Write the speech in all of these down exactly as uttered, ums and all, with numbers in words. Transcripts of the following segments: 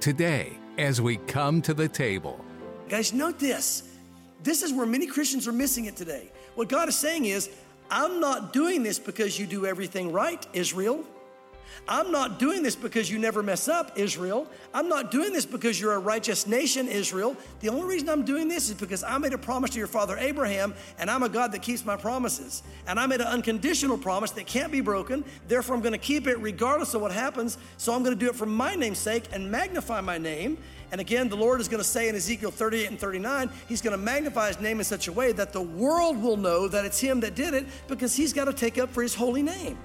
today as we come to the table. Guys, note this. This is where many Christians are missing it today. What God is saying is, I'm not doing this because you do everything right, Israel. I'm not doing this because you never mess up, Israel. I'm not doing this because you're a righteous nation, Israel. The only reason I'm doing this is because I made a promise to your father Abraham, and I'm a God that keeps my promises. And I made an unconditional promise that can't be broken. Therefore, I'm going to keep it regardless of what happens. So I'm going to do it for my name's sake and magnify my name. And again, the Lord is going to say in Ezekiel thirty-eight and thirty-nine, he's going to magnify his name in such a way that the world will know that it's him that did it, because he's got to take up for his holy name.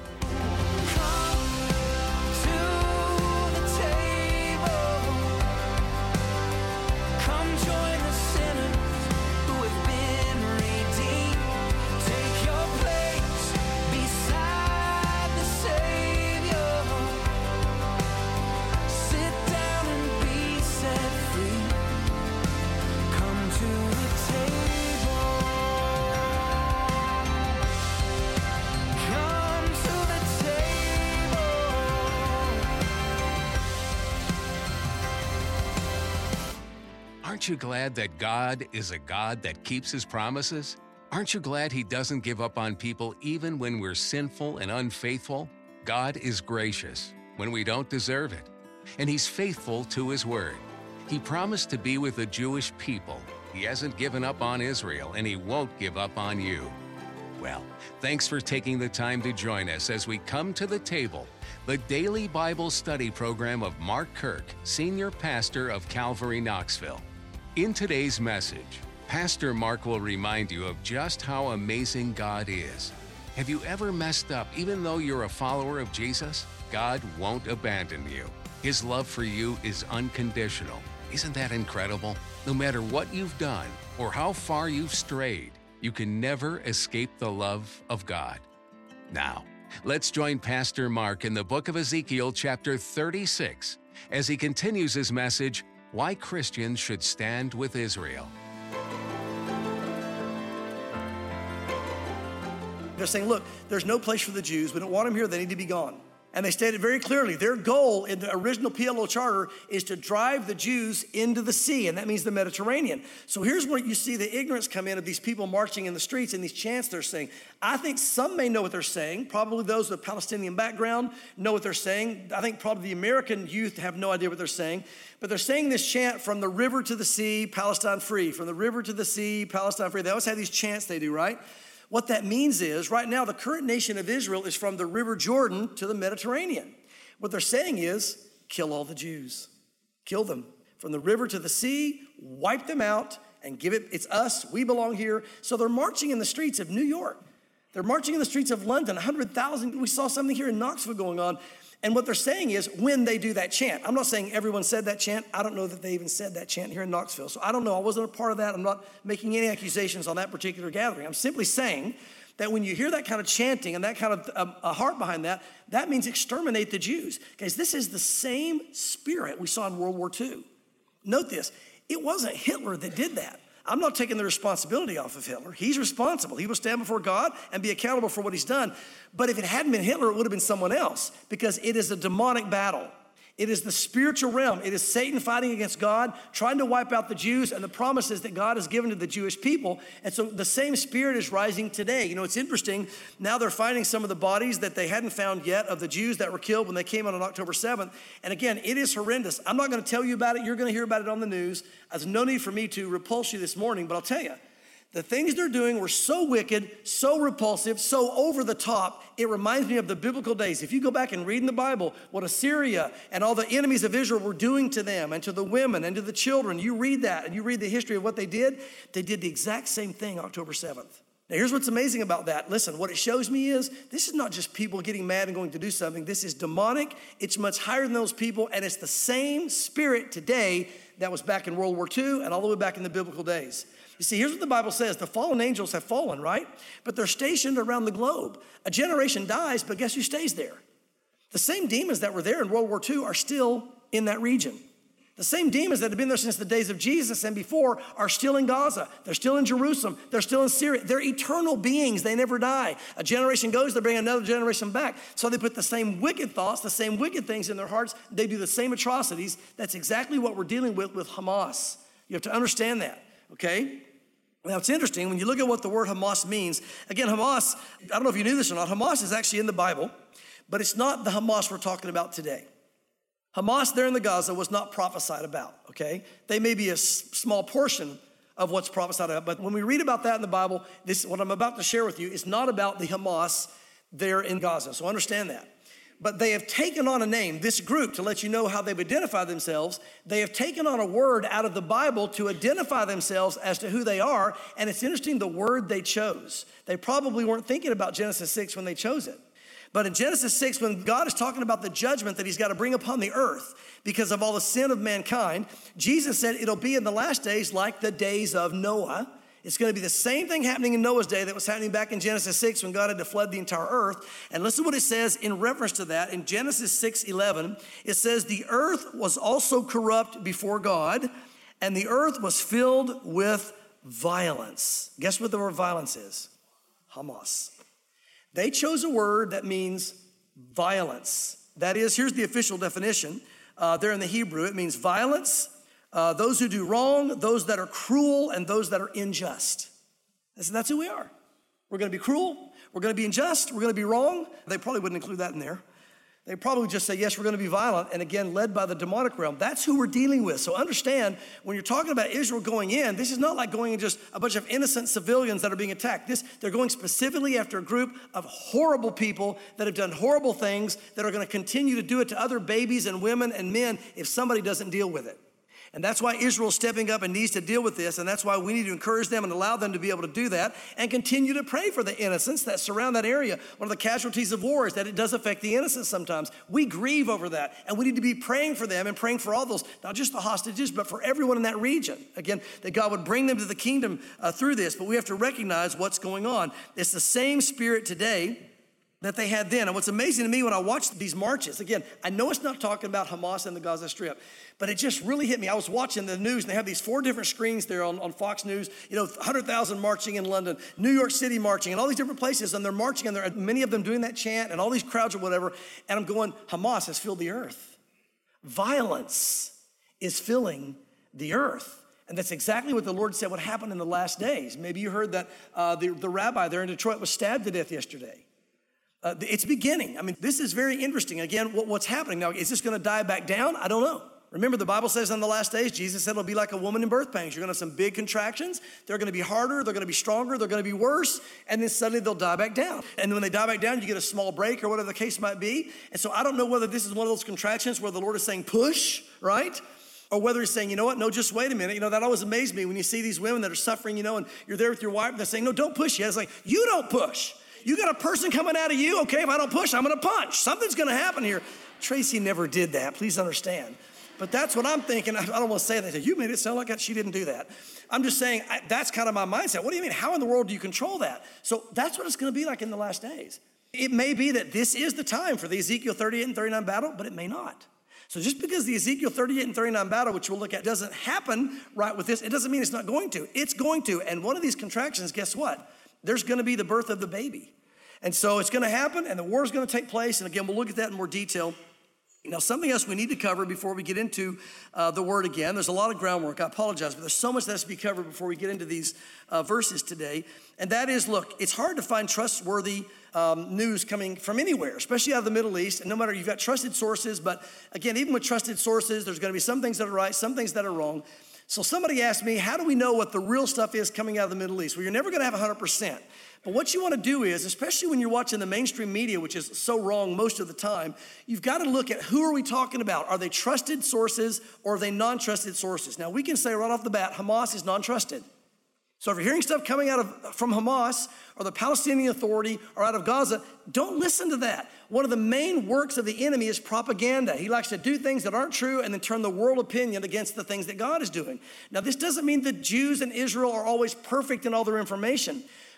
Aren't you glad that God is a God that keeps his promises? Aren't you glad he doesn't give up on people even when we're sinful and unfaithful? God is gracious when we don't deserve it, and he's faithful to his word. He promised to be with the Jewish people. He hasn't given up on Israel, and he won't give up on you. Well, thanks for taking the time to join us as we come to the table, the daily Bible study program of Mark Kirk, Senior Pastor of Calvary Knoxville. In today's message, Pastor Mark will remind you of just how amazing God is. Have you ever messed up even though you're a follower of Jesus? God won't abandon you. His love for you is unconditional. Isn't that incredible? No matter what you've done or how far you've strayed, you can never escape the love of God. Now, let's join Pastor Mark in the book of Ezekiel chapter thirty-six as he continues his message, Why Christians Should Stand with Israel. They're saying, look, there's no place for the Jews. We don't want them here. They need to be gone. And they stated very clearly, their goal in the original P L O charter is to drive the Jews into the sea, and that means the Mediterranean. So here's where you see the ignorance come in of these people marching in the streets and these chants they're saying. I think some may know what they're saying. Probably those with a Palestinian background know what they're saying. I think probably the American youth have no idea what they're saying. But they're saying this chant, from the river to the sea, Palestine free. From the river to the sea, Palestine free. They always have these chants they do, right? What that means is, right now, the current nation of Israel is from the River Jordan to the Mediterranean. What they're saying is, kill all the Jews. Kill them. From the river to the sea, wipe them out, and give it, it's us, we belong here. So they're marching in the streets of New York. They're marching in the streets of London, one hundred thousand. We saw something here in Knoxville going on. And what they're saying is, when they do that chant, I'm not saying everyone said that chant. I don't know that they even said that chant here in Knoxville. So I don't know. I wasn't a part of that. I'm not making any accusations on that particular gathering. I'm simply saying that when you hear that kind of chanting and that kind of um, a heart behind that, that means exterminate the Jews. Guys, this is the same spirit we saw in World War Two. Note this. It wasn't Hitler that did that. I'm not taking the responsibility off of Hitler. He's responsible. He will stand before God and be accountable for what he's done. But if it hadn't been Hitler, it would have been someone else, because it is a demonic battle. It is the spiritual realm. It is Satan fighting against God, trying to wipe out the Jews and the promises that God has given to the Jewish people. And so the same spirit is rising today. You know, it's interesting. Now they're finding some of the bodies that they hadn't found yet of the Jews that were killed when they came out on October seventh. And again, it is horrendous. I'm not going to tell you about it. You're going to hear about it on the news. There's no need for me to repulse you this morning, but I'll tell you, the things they're doing were so wicked, so repulsive, so over the top. It reminds me of the biblical days. If you go back and read in the Bible what Assyria and all the enemies of Israel were doing to them and to the women and to the children, you read that and you read the history of what they did. They did the exact same thing October seventh. Now, here's what's amazing about that. Listen, what it shows me is this is not just people getting mad and going to do something. This is demonic. It's much higher than those people, and it's the same spirit today that was back in World War Two and all the way back in the biblical days. You see, here's what the Bible says. The fallen angels have fallen, right? But they're stationed around the globe. A generation dies, but guess who stays there? The same demons that were there in World War Two are still in that region. The same demons that have been there since the days of Jesus and before are still in Gaza. They're still in Jerusalem. They're still in Syria. They're eternal beings. They never die. A generation goes, they bring another generation back. So they put the same wicked thoughts, the same wicked things in their hearts. They do the same atrocities. That's exactly what we're dealing with with Hamas. You have to understand that, okay? Now, it's interesting, when you look at what the word Hamas means, again, Hamas, I don't know if you knew this or not, Hamas is actually in the Bible, but it's not the Hamas we're talking about today. Hamas there in the Gaza was not prophesied about, okay? They may be a s- small portion of what's prophesied about, but when we read about that in the Bible, this what I'm about to share with you is not about the Hamas there in Gaza, so understand that. But they have taken on a name, this group, to let you know how they've identified themselves. They have taken on a word out of the Bible to identify themselves as to who they are, and it's interesting the word they chose. They probably weren't thinking about Genesis six when they chose it. But in Genesis six, when God is talking about the judgment that he's got to bring upon the earth because of all the sin of mankind, Jesus said it'll be in the last days like the days of Noah. It's going to be the same thing happening in Noah's day that was happening back in Genesis six when God had to flood the entire earth. And listen to what it says in reference to that. In Genesis six eleven, it says, the earth was also corrupt before God, and the earth was filled with violence. Guess what the word violence is? Hamas. They chose a word that means violence. That is, here's the official definition. Uh, there in the Hebrew, it means violence, uh, those who do wrong, those that are cruel, and those that are unjust. That's, that's who we are. We're going to be cruel. We're going to be unjust. We're going to be wrong. They probably wouldn't include that in there. They probably just say, yes, we're going to be violent, and again, led by the demonic realm. That's who we're dealing with. So understand, when you're talking about Israel going in, this is not like going in just a bunch of innocent civilians that are being attacked. This, they're going specifically after a group of horrible people that have done horrible things that are going to continue to do it to other babies and women and men if somebody doesn't deal with it. And that's why Israel's stepping up and needs to deal with this. And that's why we need to encourage them and allow them to be able to do that and continue to pray for the innocents that surround that area. One of the casualties of war is that it does affect the innocents sometimes. We grieve over that. And we need to be praying for them and praying for all those, not just the hostages, but for everyone in that region. Again, that God would bring them to the kingdom uh, through this. But we have to recognize what's going on. It's the same spirit today that they had then. And what's amazing to me when I watch these marches, again, I know it's not talking about Hamas and the Gaza Strip, but it just really hit me. I was watching the news, and they have these four different screens there on, on Fox News, you know, one hundred thousand marching in London, New York City marching, and all these different places, and they're marching, and there are many of them doing that chant, and all these crowds or whatever, and I'm going, Hamas has filled the earth. Violence is filling the earth. And that's exactly what the Lord said would happen in the last days. Maybe you heard that uh, the, the rabbi there in Detroit was stabbed to death yesterday. Uh, it's beginning. I mean, this is very interesting. Again, what, what's happening now? Is this going to die back down? I don't know. Remember, the Bible says in the last days, Jesus said it'll be like a woman in birth pangs. You're going to have some big contractions. They're going to be harder. They're going to be stronger. They're going to be worse. And then suddenly they'll die back down. And when they die back down, you get a small break or whatever the case might be. And so I don't know whether this is one of those contractions where the Lord is saying push, right? Or whether he's saying, you know what, no, just wait a minute. You know, that always amazed me when you see these women that are suffering, you know, and you're there with your wife, and they're saying, no, don't push yet. It's like, you don't push. You got a person coming out of you, okay, if I don't push, I'm gonna punch. Something's gonna happen here. Tracy never did that, please understand. But that's what I'm thinking. I don't want to say that. You made it sound like she didn't do that. I'm just saying, I, that's kind of my mindset. What do you mean? How in the world do you control that? So that's what it's gonna be like in the last days. It may be that this is the time for the Ezekiel thirty-eight and thirty-nine battle, but it may not. So just because the Ezekiel thirty-eight and thirty-nine battle, which we'll look at, doesn't happen right with this, it doesn't mean it's not going to. It's going to. And one of these contractions, guess what? There's gonna be the birth of the baby. And so it's gonna happen, and the war is gonna take place. And again, we'll look at that in more detail. Now, something else we need to cover before we get into uh, the word again. There's a lot of groundwork, I apologize, but there's so much that has to be covered before we get into these uh, verses today. And that is, look, it's hard to find trustworthy um, news coming from anywhere, especially out of the Middle East. And no matter, you've got trusted sources, but again, even with trusted sources, there's gonna be some things that are right, some things that are wrong. So somebody asked me, how do we know what the real stuff is coming out of the Middle East? Well, you're never gonna have one hundred percent. But what you want to do is, especially when you're watching the mainstream media, which is so wrong most of the time, you've got to look at who are we talking about? Are they trusted sources or are they non-trusted sources? Now, we can say right off the bat, Hamas is non-trusted. So if you're hearing stuff coming out of from Hamas or the Palestinian Authority or out of Gaza, don't listen to that. One of the main works of the enemy is propaganda. He likes to do things that aren't true and then turn the world opinion against the things that God is doing. Now, this doesn't mean that Jews and Israel are always perfect in all their information.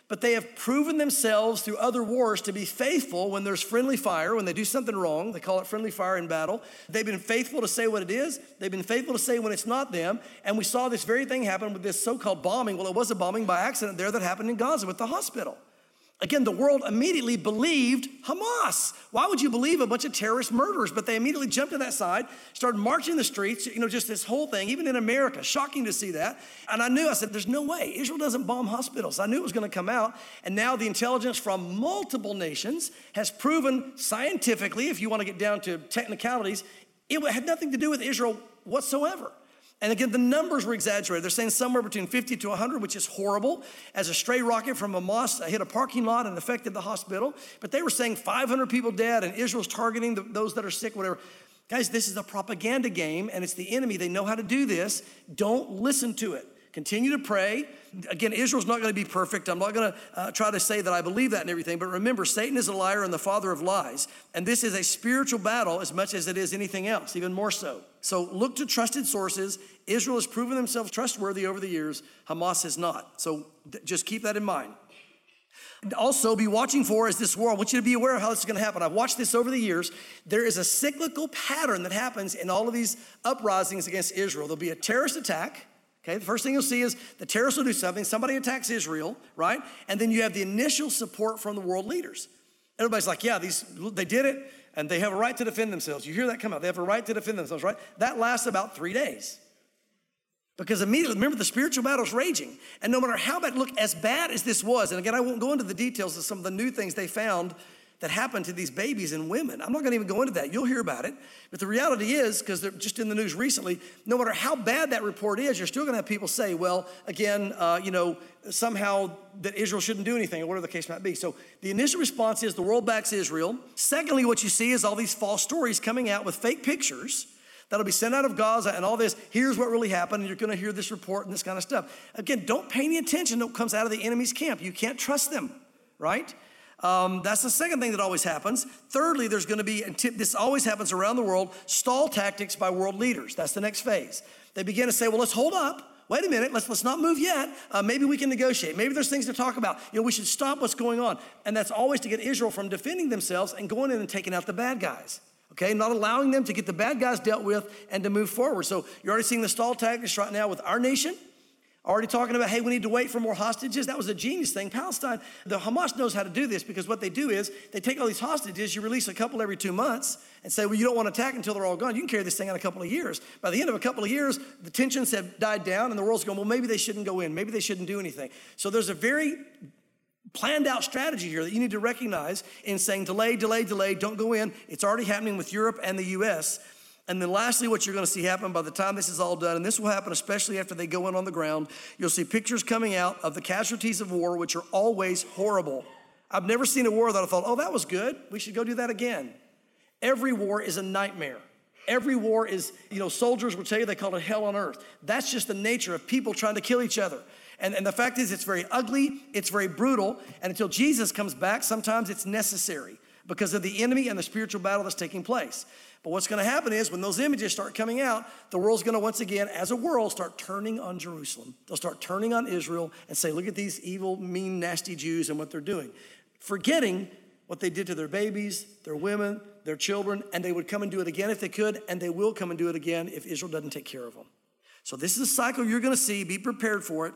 But they have proven themselves through other wars to be faithful when there's friendly fire, when they do something wrong. They call it friendly fire in battle. They've been faithful to say what it is. They've been faithful to say when it's not them. And we saw this very thing happen with this so-called bombing. Well, it was a bombing by accident there that happened in Gaza with the hospital. Again, the world immediately believed Hamas. Why would you believe a bunch of terrorist murderers? But they immediately jumped to that side, started marching the streets, you know, just this whole thing, even in America. Shocking to see that. And I knew, I said, there's no way. Israel doesn't bomb hospitals. I knew it was going to come out. And now the intelligence from multiple nations has proven scientifically, if you want to get down to technicalities, it had nothing to do with Israel whatsoever. And again, the numbers were exaggerated. They're saying somewhere between fifty to one hundred, which is horrible, as a stray rocket from Hamas hit a parking lot and affected the hospital. But they were saying five hundred people dead, and Israel's targeting the, those that are sick, whatever. Guys, this is a propaganda game, and it's the enemy. They know how to do this. Don't listen to it. Continue to pray. Again, Israel's not going to be perfect. I'm not going to uh, try to say that I believe that and everything. But remember, Satan is a liar and the father of lies. And this is a spiritual battle as much as it is anything else, even more so. So look to trusted sources. Israel has proven themselves trustworthy over the years. Hamas has not. So th- just keep that in mind. Also, be watching for is this war. I want you to be aware of how this is going to happen. I've watched this over the years. There is a cyclical pattern that happens in all of these uprisings against Israel. There'll be a terrorist attack. Okay, the first thing you'll see is the terrorists will do something. Somebody attacks Israel, right? And then you have the initial support from the world leaders. Everybody's like, yeah, these they did it, and they have a right to defend themselves. You hear that come out. They have a right to defend themselves, right? That lasts about three days. Because immediately, remember, the spiritual battle's raging. And no matter how bad, look, as bad as this was, and again, I won't go into the details of some of the new things they found that happened to these babies and women. I'm not gonna even go into that. You'll hear about it. But the reality is, because they're just in the news recently, no matter how bad that report is, you're still gonna have people say, well, again, uh, you know, somehow that Israel shouldn't do anything, or whatever the case might be. So the initial response is the world backs Israel. Secondly, what you see is all these false stories coming out with fake pictures that'll be sent out of Gaza and all this. Here's what really happened, and you're gonna hear this report and this kind of stuff. Again, don't pay any attention to what comes out of the enemy's camp. You can't trust them, right? Um, that's the second thing that always happens. Thirdly, there's going to be, and this always happens around the world, stall tactics by world leaders. That's the next phase. They begin to say, well, let's hold up. Wait a minute, let's, let's not move yet. Uh, maybe we can negotiate. Maybe there's things to talk about. You know, we should stop what's going on. And that's always to get Israel from defending themselves and going in and taking out the bad guys. Okay, not allowing them to get the bad guys dealt with and to move forward. So you're already seeing the stall tactics right now with our nation. Already talking about, hey, we need to wait for more hostages. That was a genius thing. Palestine, the Hamas knows how to do this, because what they do is they take all these hostages, you release a couple every two months and say, well, you don't want to attack until they're all gone. You can carry this thing out a couple of years. By the end of a couple of years, the tensions have died down and the world's going, well, maybe they shouldn't go in. Maybe they shouldn't do anything. So there's a very planned out strategy here that you need to recognize in saying delay, delay, delay, don't go in. It's already happening with Europe and the U S. And then lastly, what you're going to see happen by the time this is all done, and this will happen especially after they go in on the ground, you'll see pictures coming out of the casualties of war, which are always horrible. I've never seen a war that I thought, oh, that was good. We should go do that again. Every war is a nightmare. Every war is, you know, soldiers will tell you they call it hell on earth. That's just the nature of people trying to kill each other. And, and the fact is, it's very ugly, it's very brutal, and until Jesus comes back, sometimes it's necessary because of the enemy and the spiritual battle that's taking place. But what's going to happen is when those images start coming out, the world's going to once again, as a world, start turning on Jerusalem. They'll start turning on Israel and say, look at these evil, mean, nasty Jews and what they're doing. Forgetting what they did to their babies, their women, their children, and they would come and do it again if they could, and they will come and do it again if Israel doesn't take care of them. So this is a cycle you're going to see. Be prepared for it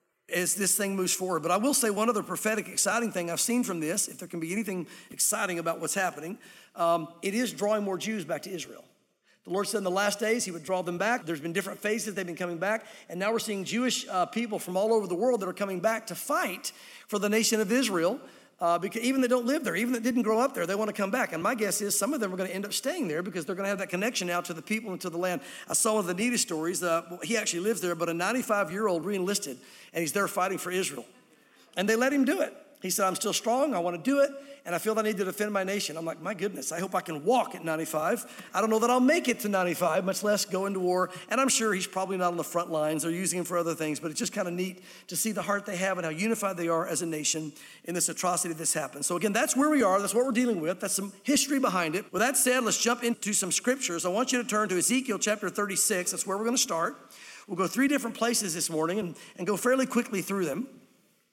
as this thing moves forward. But I will say one other prophetic, exciting thing I've seen from this, if there can be anything exciting about what's happening, um, it is drawing more Jews back to Israel. The Lord said in the last days he would draw them back. There's been different phases they've been coming back. And now we're seeing Jewish uh, people from all over the world that are coming back to fight for the nation of Israel. Uh, because even that don't live there, even that didn't grow up there, they want to come back. And my guess is some of them are going to end up staying there because they're going to have that connection now to the people and to the land. I saw one of the neatest stories. Uh, he actually lives there, but a ninety-five-year-old re-enlisted, and he's there fighting for Israel. And they let him do it. He said, I'm still strong, I want to do it, and I feel that I need to defend my nation. I'm like, my goodness, I hope I can walk at ninety-five. I don't know that I'll make it to ninety-five, much less go into war. And I'm sure he's probably not on the front lines. They're using him for other things, but it's just kind of neat to see the heart they have and how unified they are as a nation in this atrocity that's happened. So again, that's where we are. That's what we're dealing with. That's some history behind it. With that said, let's jump into some scriptures. I want you to turn to Ezekiel chapter thirty-six. That's where we're going to start. We'll go three different places this morning and, and go fairly quickly through them.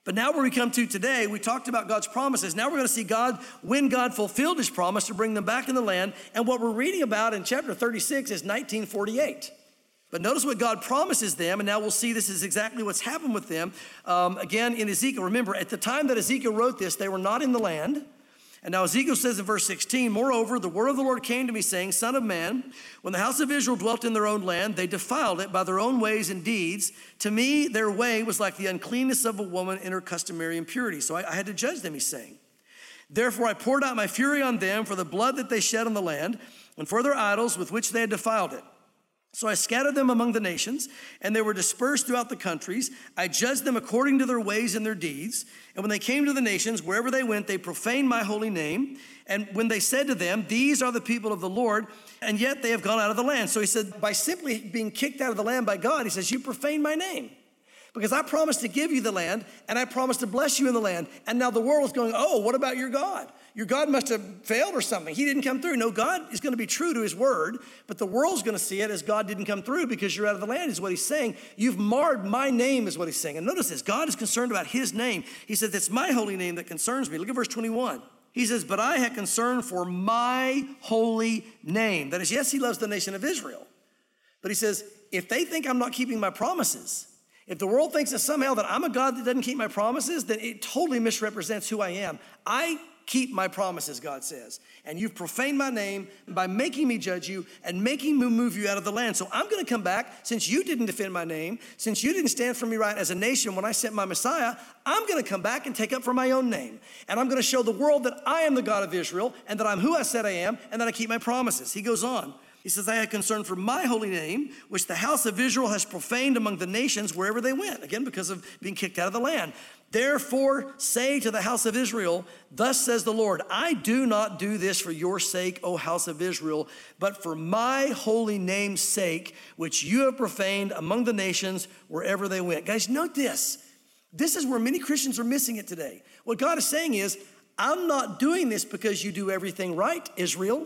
But now where we come to today, we talked about God's promises. Now we're going to see God, when God fulfilled his promise to bring them back in the land. And what we're reading about in chapter thirty-six is nineteen forty-eight. But notice what God promises them, and now we'll see this is exactly what's happened with them. Um, again, in Ezekiel, remember, at the time that Ezekiel wrote this, they were not in the land. And now Ezekiel says in verse sixteen, moreover, the word of the Lord came to me saying, Son of man, when the house of Israel dwelt in their own land, they defiled it by their own ways and deeds. To me, their way was like the uncleanness of a woman in her customary impurity. So I, I had to judge them, he's saying. Therefore, I poured out my fury on them for the blood that they shed on the land and for their idols with which they had defiled it. So I scattered them among the nations, and they were dispersed throughout the countries. I judged them according to their ways and their deeds. And when they came to the nations, wherever they went, they profaned my holy name. And when they said to them, these are the people of the Lord, and yet they have gone out of the land. So he said, by simply being kicked out of the land by God, he says, you profaned my name. Because I promised to give you the land, and I promised to bless you in the land. And now the world is going, oh, what about your God? Your God must have failed or something. He didn't come through. No, God is going to be true to his word, but the world's going to see it as God didn't come through because you're out of the land, is what he's saying. You've marred my name, is what he's saying. And notice this, God is concerned about his name. He says, it's my holy name that concerns me. Look at verse twenty-one. He says, but I had concern for my holy name. That is, yes, he loves the nation of Israel. But he says, if they think I'm not keeping my promises, if the world thinks that somehow that I'm a God that doesn't keep my promises, then it totally misrepresents who I am. I keep my promises, God says. And you've profaned my name by making me judge you and making me move you out of the land. So I'm going to come back, since you didn't defend my name, since you didn't stand for me right as a nation when I sent my Messiah, I'm going to come back and take up for my own name. And I'm going to show the world that I am the God of Israel and that I'm who I said I am and that I keep my promises. He goes on. He says, I had concern for my holy name, which the house of Israel has profaned among the nations wherever they went. Again, because of being kicked out of the land. Therefore, say to the house of Israel, thus says the Lord, I do not do this for your sake, O house of Israel, but for my holy name's sake, which you have profaned among the nations wherever they went. Guys, note this. This is where many Christians are missing it today. What God is saying is, I'm not doing this because you do everything right, Israel.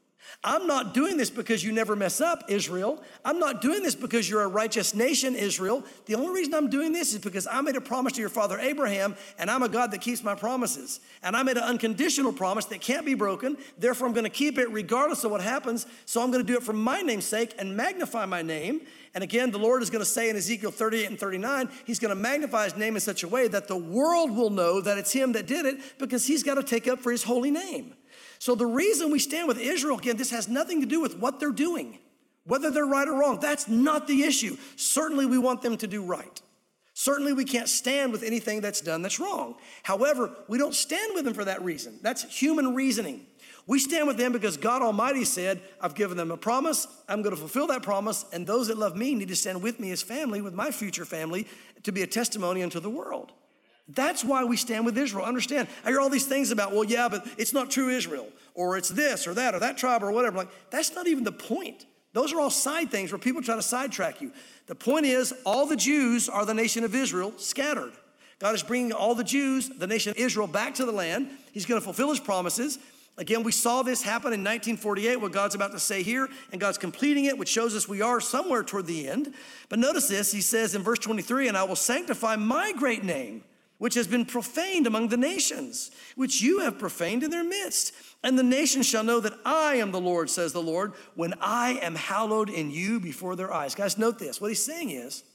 I'm not doing this because you never mess up, Israel. I'm not doing this because you're a righteous nation, Israel. The only reason I'm doing this is because I made a promise to your father Abraham, and I'm a God that keeps my promises. And I made an unconditional promise that can't be broken. Therefore, I'm going to keep it regardless of what happens. So I'm going to do it for my name's sake and magnify my name. And again, the Lord is going to say in Ezekiel thirty-eight and thirty-nine, he's going to magnify his name in such a way that the world will know that it's him that did it, because he's got to take up for his holy name. So the reason we stand with Israel, again, this has nothing to do with what they're doing, whether they're right or wrong. That's not the issue. Certainly we want them to do right. Certainly we can't stand with anything that's done that's wrong. However, we don't stand with them for that reason. That's human reasoning. We stand with them because God Almighty said, I've given them a promise, I'm going to fulfill that promise, and those that love me need to stand with me as family, with my future family, to be a testimony unto the world. That's why we stand with Israel. Understand, I hear all these things about, well, yeah, but it's not true Israel, or it's this or that or that tribe or whatever. Like, that's not even the point. Those are all side things where people try to sidetrack you. The point is, all the Jews are the nation of Israel scattered. God is bringing all the Jews, the nation of Israel, back to the land. He's going to fulfill his promises. Again, we saw this happen in nineteen forty-eight, what God's about to say here, and God's completing it, which shows us we are somewhere toward the end. But notice this, he says in verse twenty-three, and I will sanctify my great name, which has been profaned among the nations, which you have profaned in their midst. And the nations shall know that I am the Lord, says the Lord, when I am hallowed in you before their eyes. Guys, note this. What he's saying is,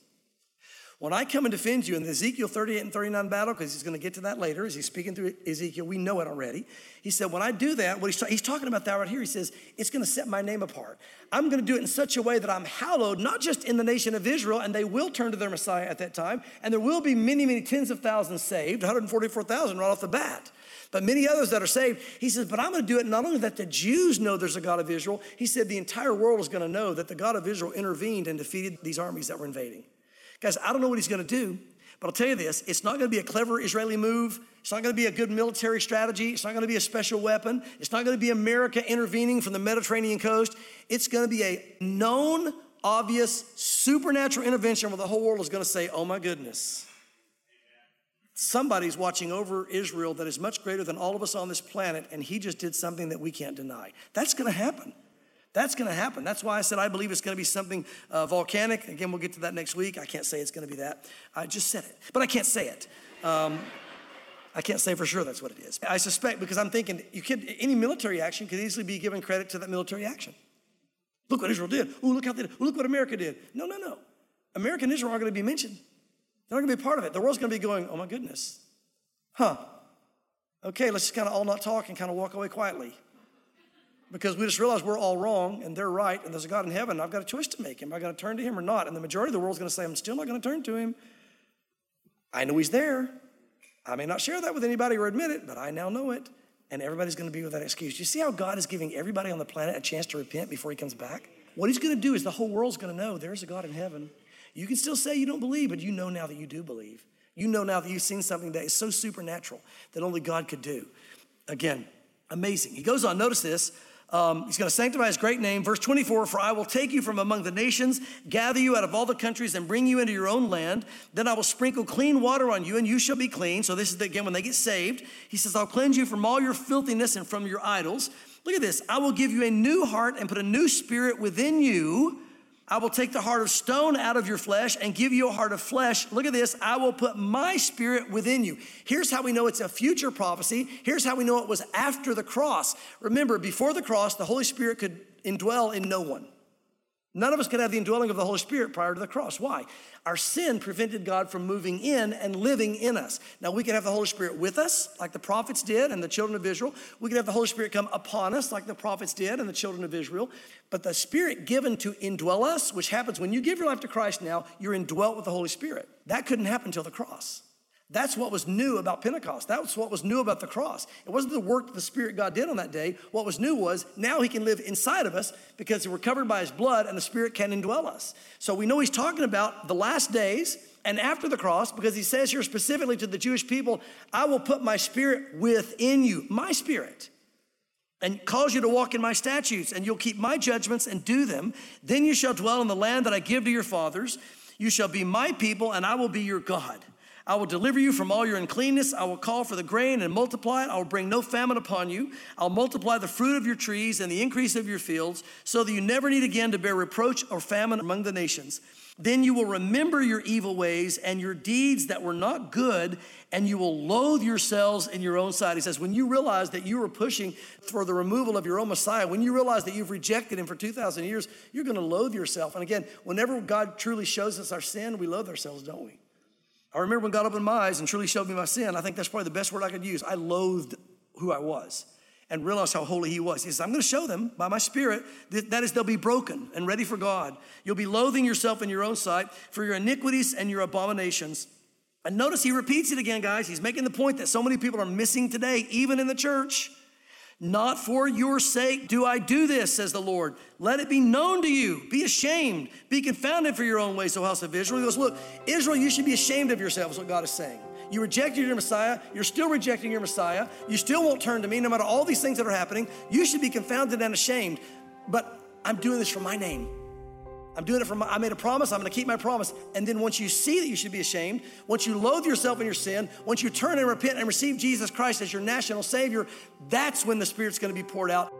when I come and defend you in the Ezekiel thirty-eight and thirty-nine battle, because he's going to get to that later as he's speaking through Ezekiel, we know it already. He said, when I do that, what he's, ta- he's talking about that right here, he says, it's going to set my name apart. I'm going to do it in such a way that I'm hallowed, not just in the nation of Israel, and they will turn to their Messiah at that time, and there will be many, many tens of thousands saved, one hundred forty-four thousand right off the bat. But many others that are saved, he says, but I'm going to do it not only that the Jews know there's a God of Israel, he said the entire world is going to know that the God of Israel intervened and defeated these armies that were invading. Guys, I don't know what he's going to do, but I'll tell you this, it's not going to be a clever Israeli move. It's not going to be a good military strategy. It's not going to be a special weapon. It's not going to be America intervening from the Mediterranean coast. It's going to be a known, obvious, supernatural intervention where the whole world is going to say, oh my goodness. Somebody's watching over Israel that is much greater than all of us on this planet, and he just did something that we can't deny. That's going to happen. That's going to happen. That's why I said I believe it's going to be something uh, volcanic. Again, we'll get to that next week. I can't say it's going to be that. I just said it, but I can't say it. Um, I can't say for sure that's what it is. I suspect, because I'm thinking you could, any military action could easily be given credit to that military action. Look what Israel did. Oh, look how they did. Ooh, look what America did. No, no, no. America and Israel aren't going to be mentioned. They're not going to be a part of it. The world's going to be going, oh my goodness. Huh. Okay, let's just kind of all not talk and kind of walk away quietly. Because we just realize we're all wrong and they're right and there's a God in heaven. I've got a choice to make. Am I going to turn to him or not? And the majority of the world's going to say, I'm still not going to turn to him. I know he's there. I may not share that with anybody or admit it, but I now know it. And everybody's going to be with that excuse. You see how God is giving everybody on the planet a chance to repent before he comes back? What he's going to do is the whole world's going to know there's a God in heaven. You can still say you don't believe, but you know now that you do believe. You know now that you've seen something that is so supernatural that only God could do. Again, amazing. He goes on, notice this. Um, he's going to sanctify his great name. Verse twenty-four, for I will take you from among the nations, gather you out of all the countries and bring you into your own land. Then I will sprinkle clean water on you and you shall be clean. So this is, the, again, when they get saved. He says, I'll cleanse you from all your filthiness and from your idols. Look at this. I will give you a new heart and put a new spirit within you. I will take the heart of stone out of your flesh and give you a heart of flesh. Look at this. I will put my spirit within you. Here's how we know it's a future prophecy. Here's how we know it was after the cross. Remember, before the cross, the Holy Spirit could indwell in no one. None of us could have the indwelling of the Holy Spirit prior to the cross. Why? Our sin prevented God from moving in and living in us. Now, we can have the Holy Spirit with us, like the prophets did and the children of Israel. We can have the Holy Spirit come upon us, like the prophets did and the children of Israel. But the Spirit given to indwell us, which happens when you give your life to Christ now, you're indwelt with the Holy Spirit. That couldn't happen until the cross. That's what was new about Pentecost. That was what was new about the cross. It wasn't the work that the Spirit God did on that day. What was new was now he can live inside of us because we're covered by his blood and the Spirit can indwell us. So we know he's talking about the last days and after the cross because he says here specifically to the Jewish people, I will put my Spirit within you, my Spirit, and cause you to walk in my statutes, and you'll keep my judgments and do them. Then you shall dwell in the land that I give to your fathers. You shall be my people and I will be your God. I will deliver you from all your uncleanness. I will call for the grain and multiply it. I will bring no famine upon you. I'll multiply the fruit of your trees and the increase of your fields so that you never need again to bear reproach or famine among the nations. Then you will remember your evil ways and your deeds that were not good, and you will loathe yourselves in your own sight. He says, when you realize that you were pushing for the removal of your own Messiah, when you realize that you've rejected him for two thousand years, you're going to loathe yourself. And again, whenever God truly shows us our sin, we loathe ourselves, don't we? I remember when God opened my eyes and truly showed me my sin. I think that's probably the best word I could use. I loathed who I was and realized how holy he was. He says, I'm going to show them by my Spirit. That, that is, they'll be broken and ready for God. You'll be loathing yourself in your own sight for your iniquities and your abominations. And notice he repeats it again, guys. He's making the point that so many people are missing today, even in the church. Not for your sake do I do this, says the Lord. Let it be known to you. Be ashamed. Be confounded for your own ways, O house of Israel. He goes, look, Israel, you should be ashamed of yourselves, is what God is saying. You rejected your Messiah. You're still rejecting your Messiah. You still won't turn to me no matter all these things that are happening. You should be confounded and ashamed. But I'm doing this for my name. I'm doing it for my, I made a promise, I'm gonna keep my promise. And then once you see that you should be ashamed, once you loathe yourself in your sin, once you turn and repent and receive Jesus Christ as your national Savior, that's when the Spirit's gonna be poured out.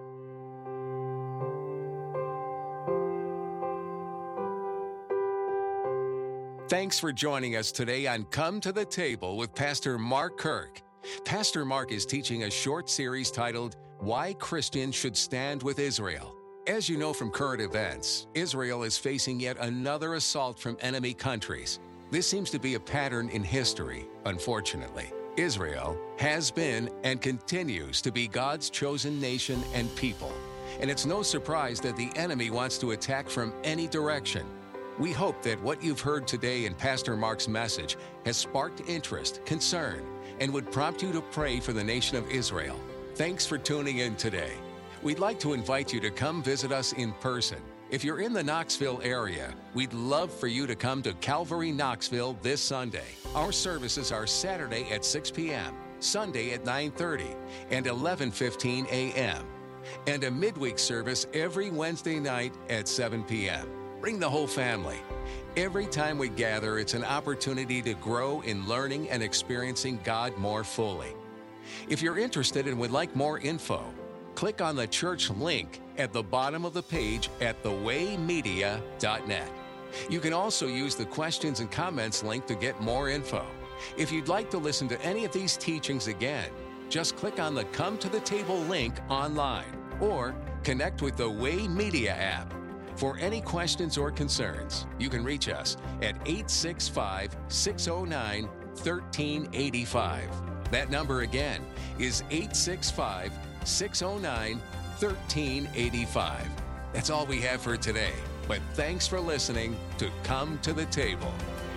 Thanks for joining us today on Come to the Table with Pastor Mark Kirk. Pastor Mark is teaching a short series titled, Why Christians Should Stand with Israel. As you know from current events, Israel is facing yet another assault from enemy countries. This seems to be a pattern in history, unfortunately. Israel has been and continues to be God's chosen nation and people. And it's no surprise that the enemy wants to attack from any direction. We hope that what you've heard today in Pastor Mark's message has sparked interest, concern, and would prompt you to pray for the nation of Israel. Thanks for tuning in today. We'd like to invite you to come visit us in person. If you're in the Knoxville area, we'd love for you to come to Calvary Knoxville this Sunday. Our services are Saturday at six p.m., Sunday at nine thirty, and eleven fifteen a.m., and a midweek service every Wednesday night at seven p.m. Bring the whole family. Every time we gather, it's an opportunity to grow in learning and experiencing God more fully. If you're interested and would like more info, click on the church link at the bottom of the page at the way media dot net. You can also use the questions and comments link to get more info. If you'd like to listen to any of these teachings again, just click on the Come to the Table link online or connect with the Way Media app. For any questions or concerns, you can reach us at eight six five, six oh nine, one three eight five. That number again is eight six five, six oh nine, one three eight five. That's all we have for today, but thanks for listening to Come to the Table.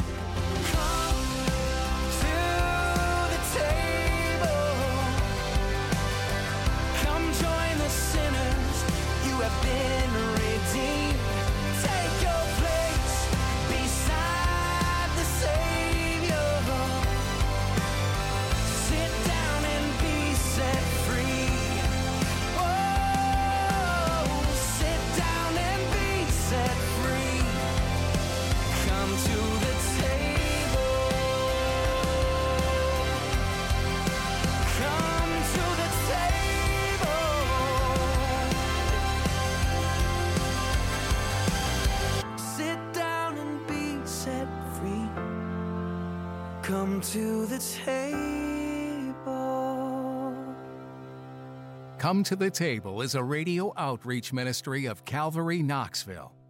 Come to the table. Come to the Table is a radio outreach ministry of Calvary Knoxville.